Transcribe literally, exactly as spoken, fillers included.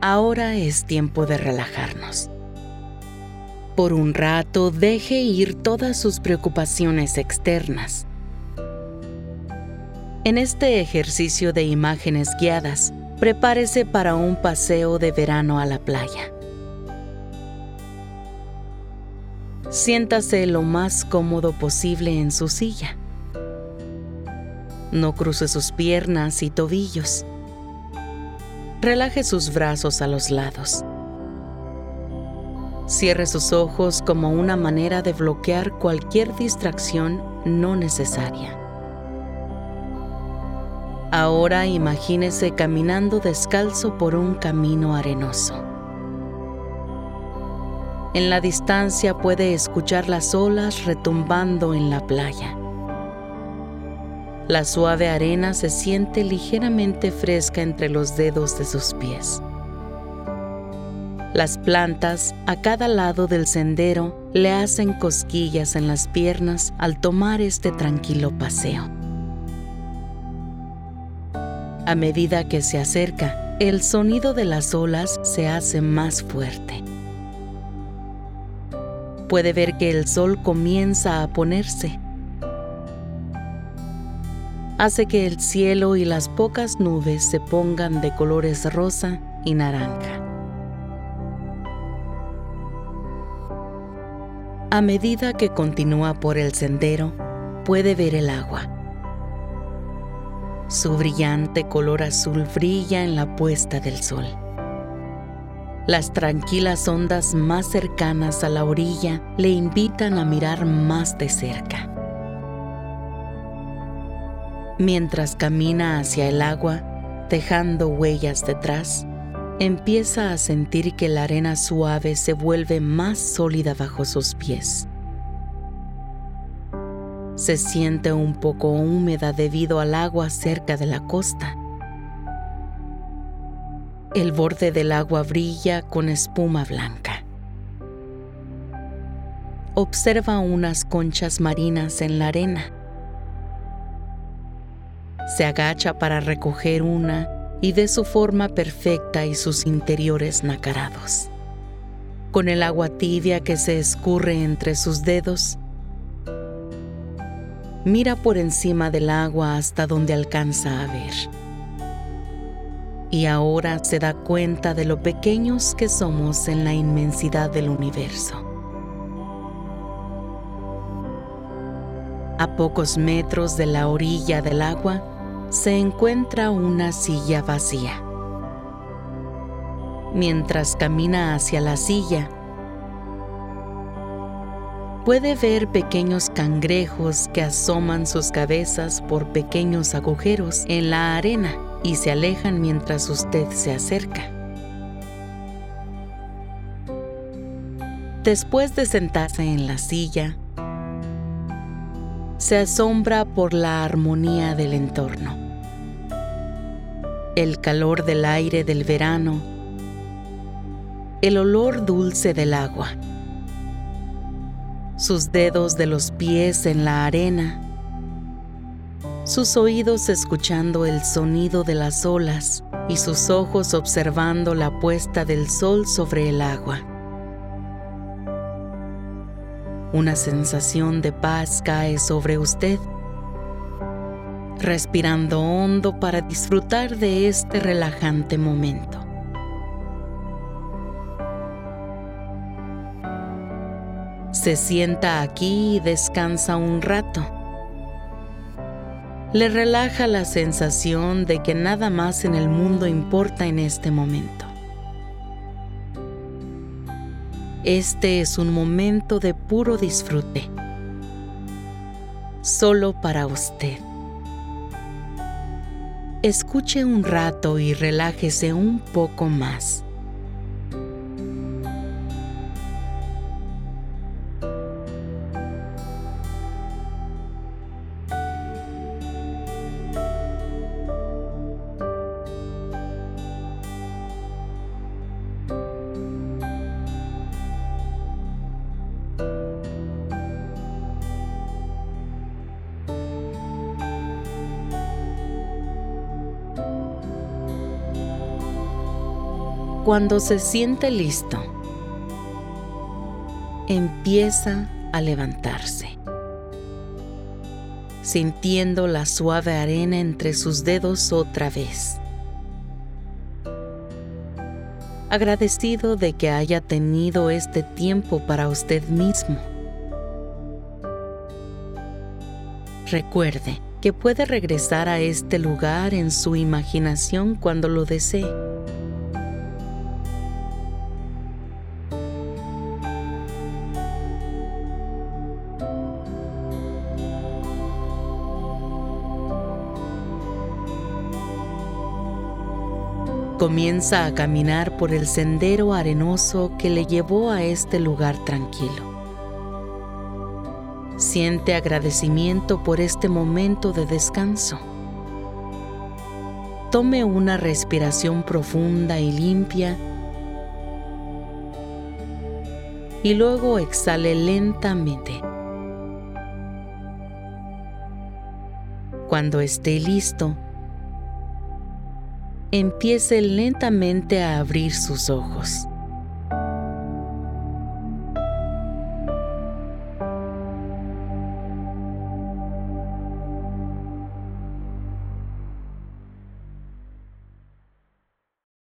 Ahora es tiempo de relajarnos. Por un rato, deje ir todas sus preocupaciones externas. En este ejercicio de imágenes guiadas, prepárese para un paseo de verano a la playa. Siéntase lo más cómodo posible en su silla. No cruce sus piernas y tobillos. Relaje sus brazos a los lados. Cierre sus ojos como una manera de bloquear cualquier distracción no necesaria. Ahora imagínese caminando descalzo por un camino arenoso. En la distancia puede escuchar las olas retumbando en la playa. La suave arena se siente ligeramente fresca entre los dedos de sus pies. Las plantas a cada lado del sendero le hacen cosquillas en las piernas al tomar este tranquilo paseo. A medida que se acerca, el sonido de las olas se hace más fuerte. Puede ver que el sol comienza a ponerse. Hace que el cielo y las pocas nubes se pongan de colores rosa y naranja. A medida que continúa por el sendero, puede ver el agua. Su brillante color azul brilla en la puesta del sol. Las tranquilas ondas más cercanas a la orilla le invitan a mirar más de cerca. Mientras camina hacia el agua, dejando huellas detrás, empieza a sentir que la arena suave se vuelve más sólida bajo sus pies. Se siente un poco húmeda debido al agua cerca de la costa. El borde del agua brilla con espuma blanca. Observa unas conchas marinas en la arena. Se agacha para recoger una y ve su forma perfecta y sus interiores nacarados. Con el agua tibia que se escurre entre sus dedos, mira por encima del agua hasta donde alcanza a ver. Y ahora se da cuenta de lo pequeños que somos en la inmensidad del universo. A pocos metros de la orilla del agua, se encuentra una silla vacía. Mientras camina hacia la silla, puede ver pequeños cangrejos que asoman sus cabezas por pequeños agujeros en la arena y se alejan mientras usted se acerca. Después de sentarse en la silla, se asombra por la armonía del entorno. El calor del aire del verano, el olor dulce del agua, sus dedos de los pies en la arena, sus oídos escuchando el sonido de las olas y sus ojos observando la puesta del sol sobre el agua. Una sensación de paz cae sobre usted. Respirando hondo para disfrutar de este relajante momento. Se sienta aquí y descansa un rato. Le relaja la sensación de que nada más en el mundo importa en este momento. Este es un momento de puro disfrute, solo para usted. Escuche un rato y relájese un poco más. Cuando se siente listo, empieza a levantarse, sintiendo la suave arena entre sus dedos otra vez. Agradecido de que haya tenido este tiempo para usted mismo. Recuerde que puede regresar a este lugar en su imaginación cuando lo desee. Comienza a caminar por el sendero arenoso que le llevó a este lugar tranquilo. Siente agradecimiento por este momento de descanso. Tome una respiración profunda y limpia y luego exhale lentamente. Cuando esté listo, empiece lentamente a abrir sus ojos.